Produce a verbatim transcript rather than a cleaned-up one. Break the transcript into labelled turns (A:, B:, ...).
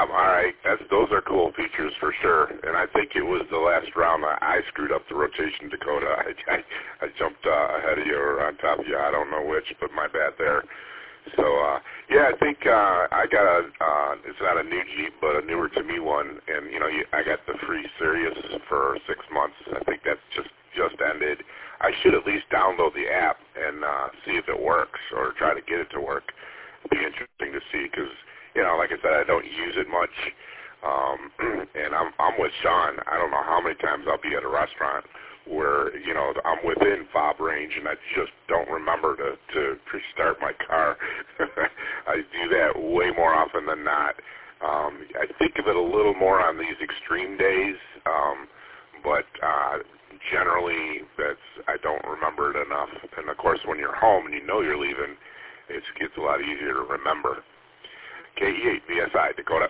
A: Yeah, all right. That's those are cool features for sure. And I think it was the last round that I screwed up the rotation, Dakota. I I, I jumped uh, ahead of you or on top of you. I don't know which, but my bad there. So uh, yeah, I think uh, I got a. Uh, it's not a new Jeep, but a newer to me one. And you know, you, I got the free Sirius for six months. I think that's just just ended. I should at least download the app and uh, see if it works, or try to get it to work. It'd be interesting to see because, you know, like I said, I don't use it much, um, and I'm I'm with Sean. I don't know how many times I'll be at a restaurant where, you know, I'm within fob range and I just don't remember to to restart my car. I do that way more often than not. Um, I think of it a little more on these extreme days, um, but uh, generally that's I don't remember it enough. And of course, when you're home and you know you're leaving, it gets a lot easier to remember. K E eight B S I, Dakota.